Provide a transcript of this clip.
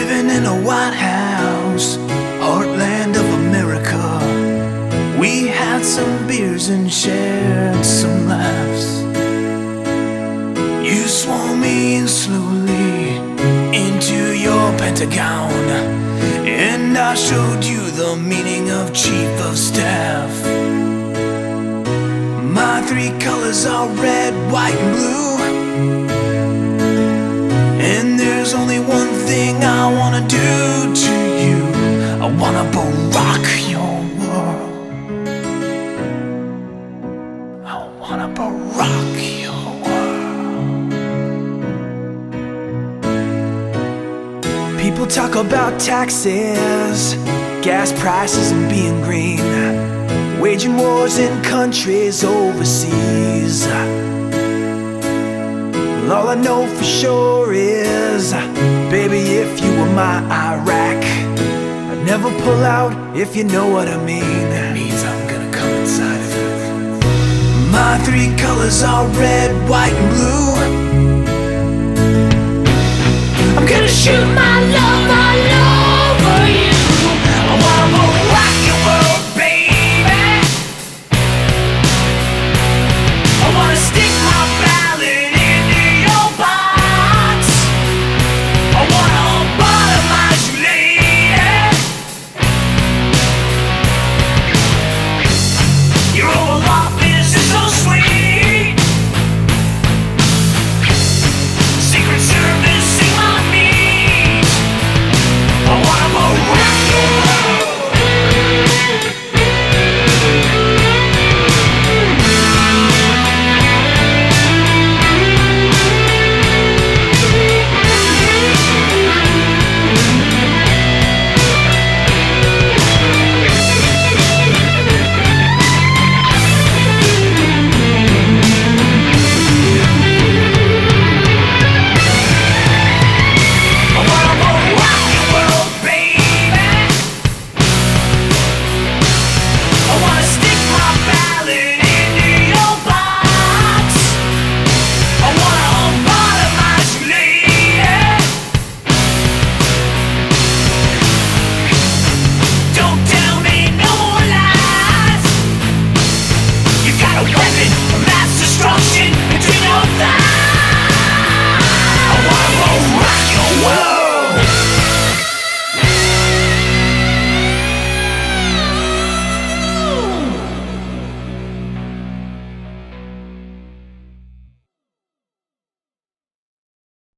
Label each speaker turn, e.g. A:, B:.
A: Living in a White House, heartland of America. We had some beers and shared some laughs. You swung me in slowly into your Pentagon, and I showed you the meaning of Chief of Staff. My three colors are red, white, and blue, and there's only one thing I wanna do to you. I wanna Barack your world. I wanna Barack your world. People talk about taxes, gas prices, and being green, waging wars in countries overseas. Well, all I know for sure is, baby, if you were my Iraq, I'd never pull out, if you know what I mean. That means I'm gonna come inside of you. My three colors are red, white, and blue. I'm gonna shoot my